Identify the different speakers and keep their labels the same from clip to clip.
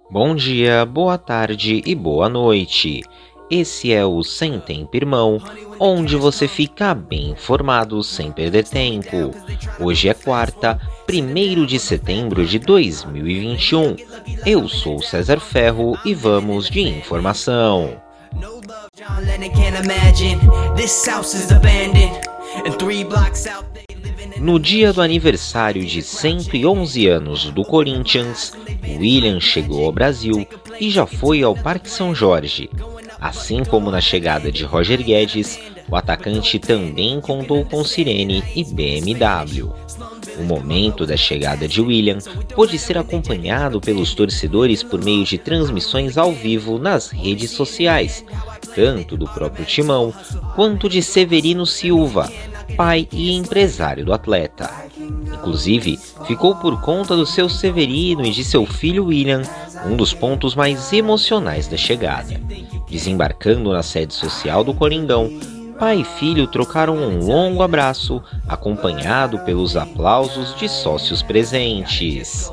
Speaker 1: Bom dia, boa tarde e boa noite. Esse é o Sem Tempo Irmão, onde você fica bem informado sem perder tempo. Hoje é quarta, 1º de setembro de 2021. Eu sou o César Ferro e vamos de informação. No dia do aniversário de 111 anos do Corinthians, Willian chegou ao Brasil e já foi ao Parque São Jorge. Assim como na chegada de Roger Guedes, o atacante também contou com sirene e BMW. O momento da chegada de Willian pôde ser acompanhado pelos torcedores por meio de transmissões ao vivo nas redes sociais, tanto do próprio Timão quanto de Severino Silva, pai e empresário do atleta. Inclusive, ficou por conta do seu Severino e de seu filho Willian um dos pontos mais emocionais da chegada. Desembarcando na sede social do Coringão, pai e filho trocaram um longo abraço, acompanhado pelos aplausos de sócios presentes.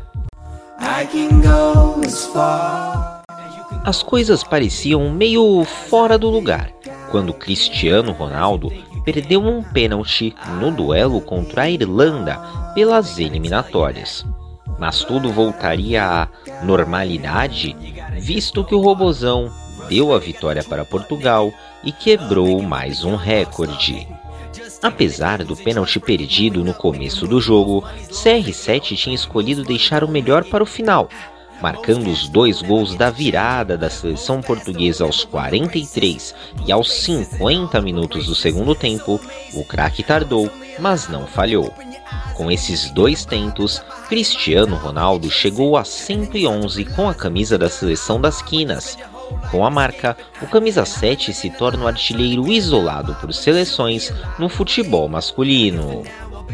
Speaker 1: As coisas pareciam meio fora do lugar, quando Cristiano Ronaldo perdeu um pênalti no duelo contra a Irlanda pelas eliminatórias. Mas tudo voltaria à normalidade, visto que o Robozão deu a vitória para Portugal e quebrou mais um recorde. Apesar do pênalti perdido no começo do jogo, CR7 tinha escolhido deixar o melhor para o final, marcando os 2 gols da virada da seleção portuguesa aos 43 e aos 50 minutos do segundo tempo. O craque tardou, mas não falhou. Com esses 2 tentos, Cristiano Ronaldo chegou a 111 com a camisa da seleção das quinas. Com a marca, o camisa 7 se torna o artilheiro isolado por seleções no futebol masculino.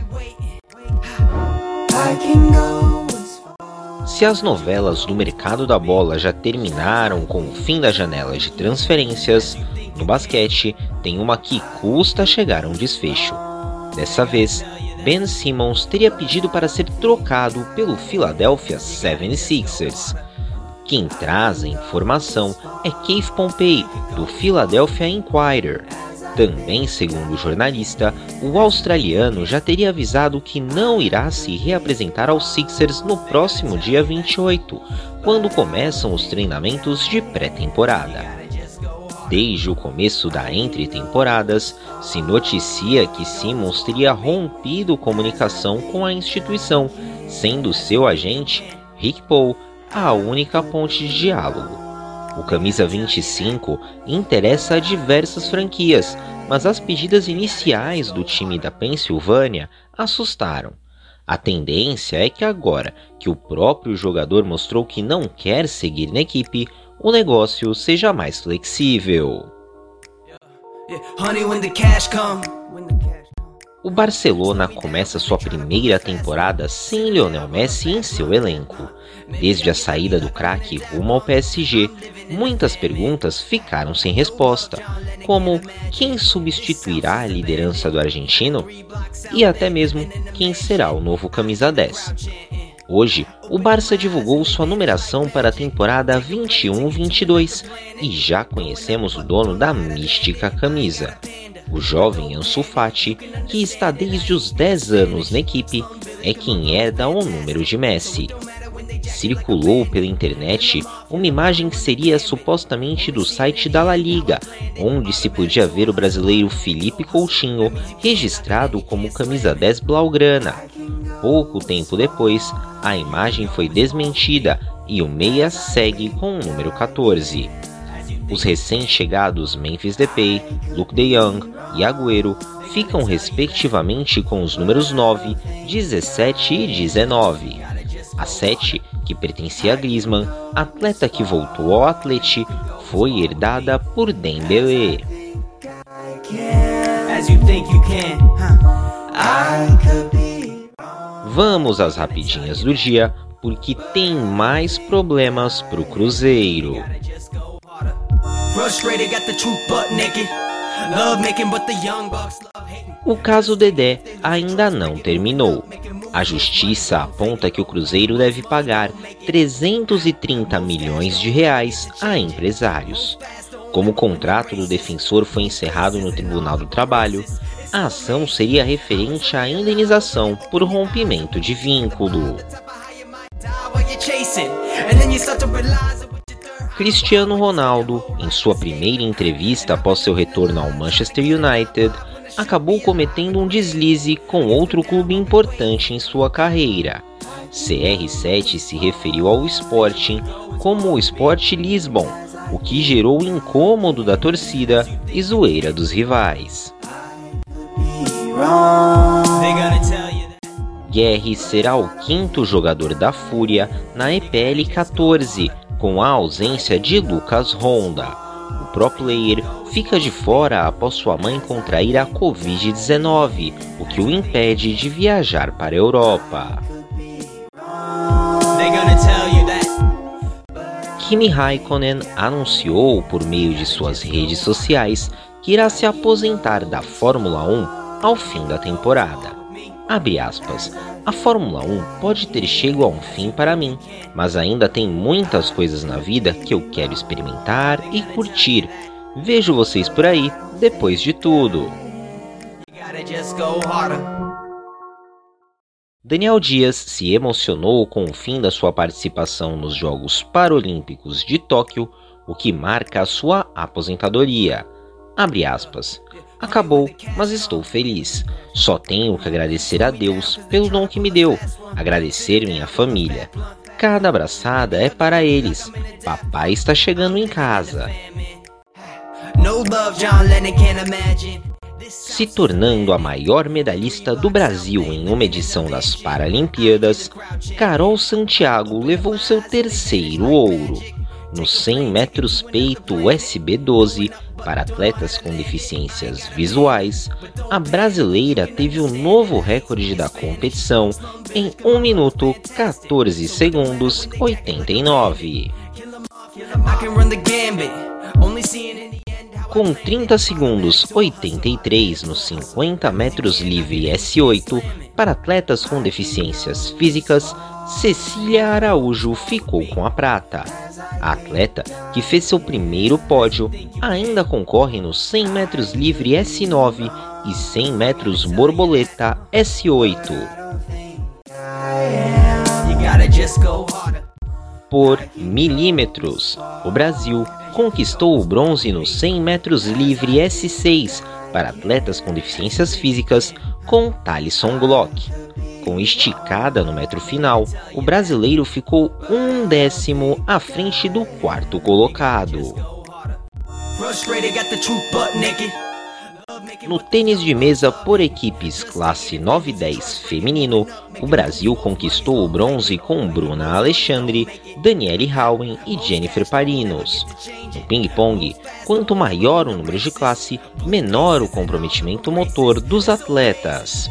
Speaker 1: Se as novelas do mercado da bola já terminaram com o fim da janela de transferências, no basquete tem uma que custa chegar a um desfecho. Dessa vez, Ben Simmons teria pedido para ser trocado pelo Philadelphia 76ers. Quem traz a informação é Keith Pompey, do Philadelphia Inquirer. Também, segundo o jornalista, o australiano já teria avisado que não irá se reapresentar aos Sixers no próximo dia 28, quando começam os treinamentos de pré-temporada. Desde o começo da entre-temporadas, se noticia que Simmons teria rompido comunicação com a instituição, sendo seu agente, Rick Paul, a única ponte de diálogo. O camisa 25 interessa a diversas franquias, mas as pedidas iniciais do time da Pensilvânia assustaram. A tendência é que agora que o próprio jogador mostrou que não quer seguir na equipe, o negócio seja mais flexível. O Barcelona começa sua primeira temporada sem Lionel Messi em seu elenco. Desde a saída do craque rumo ao PSG, muitas perguntas ficaram sem resposta, como quem substituirá a liderança do argentino e até mesmo quem será o novo camisa 10. Hoje, o Barça divulgou sua numeração para a temporada 21-22 e já conhecemos o dono da mística camisa. O jovem Ansu Fati, que está desde os 10 anos na equipe, é quem herda o número de Messi. Circulou pela internet uma imagem que seria supostamente do site da La Liga, onde se podia ver o brasileiro Felipe Coutinho registrado como camisa 10 blaugrana. Pouco tempo depois, a imagem foi desmentida e o meia segue com o número 14. Os recém-chegados Memphis Depay, Luke de Jong e Agüero ficam respectivamente com os números 9, 17 e 19. A 7, que pertencia a Griezmann, atleta que voltou ao Atlético, foi herdada por Dembélé. Vamos às rapidinhas do dia, porque tem mais problemas pro Cruzeiro. O caso Dedé ainda não terminou. A justiça aponta que o Cruzeiro deve pagar 330 milhões de reais a empresários. Como o contrato do defensor foi encerrado no Tribunal do Trabalho, a ação seria referente à indenização por rompimento de vínculo. Cristiano Ronaldo, em sua primeira entrevista após seu retorno ao Manchester United, acabou cometendo um deslize com outro clube importante em sua carreira. CR7 se referiu ao Sporting como o Sport Lisbon, o que gerou o incômodo da torcida e zoeira dos rivais. Guerri será o quinto jogador da Fúria na EPL 14, com a ausência de Lucas Honda. O pro player fica de fora após sua mãe contrair a Covid-19, o que o impede de viajar para a Europa. Kimi Raikkonen anunciou por meio de suas redes sociais que irá se aposentar da Fórmula 1 ao fim da temporada. Abre aspas, a Fórmula 1 pode ter chegado a um fim para mim, mas ainda tem muitas coisas na vida que eu quero experimentar e curtir. Vejo vocês por aí depois de tudo. Daniel Dias se emocionou com o fim da sua participação nos Jogos Paralímpicos de Tóquio, o que marca a sua aposentadoria. Abre aspas. Acabou, mas estou feliz. Só tenho que agradecer a Deus pelo dom que me deu, agradecer minha família. Cada abraçada é para eles. Papai está chegando em casa. Se tornando a maior medalhista do Brasil em uma edição das Paralimpíadas, Carol Santiago levou seu terceiro ouro. Nos 100 metros peito SB12, para atletas com deficiências visuais, a brasileira teve o novo recorde da competição em 1 minuto 14 segundos 89. Com 30 segundos 83 nos 50 metros livre S8, para atletas com deficiências físicas, Cecília Araújo ficou com a prata. A atleta, que fez seu primeiro pódio, ainda concorre nos 100 metros livre S9 e 100 metros borboleta S8. Por milímetros, o Brasil conquistou o bronze nos 100 metros livre S6 para atletas com deficiências físicas com Thalisson Glock. Com esticada no metro final, o brasileiro ficou 1/10 à frente do quarto colocado. No tênis de mesa por equipes classe 9 e 10 feminino, o Brasil conquistou o bronze com Bruna Alexandre, Daniele Howen e Jennifer Parinos. No ping-pong, quanto maior o número de classe, menor o comprometimento motor dos atletas.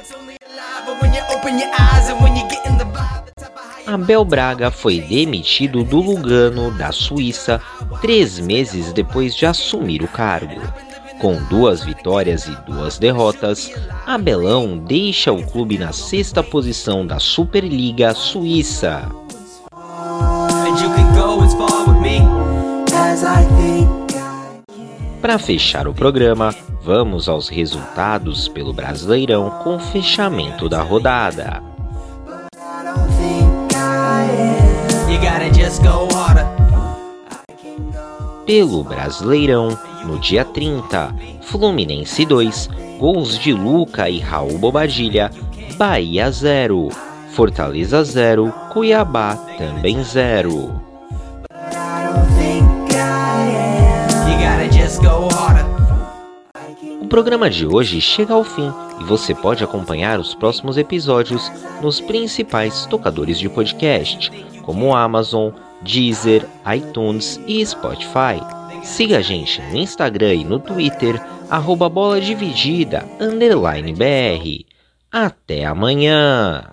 Speaker 1: Abel Braga foi demitido do Lugano, da Suíça, 3 meses depois de assumir o cargo. Com 2 vitórias e 2 derrotas, Abelão deixa o clube na 6ª posição da Superliga Suíça. Para fechar o programa, vamos aos resultados pelo Brasileirão com o fechamento da rodada. Pelo Brasileirão, no dia 30, Fluminense 2, gols de Luca e Raul Bobadilha, Bahia 0, Fortaleza 0, Cuiabá também 0. O programa de hoje chega ao fim e você pode acompanhar os próximos episódios nos principais tocadores de podcast, como Amazon, Deezer, iTunes e Spotify. Siga a gente no Instagram e no Twitter, @boladividida_br. Até amanhã!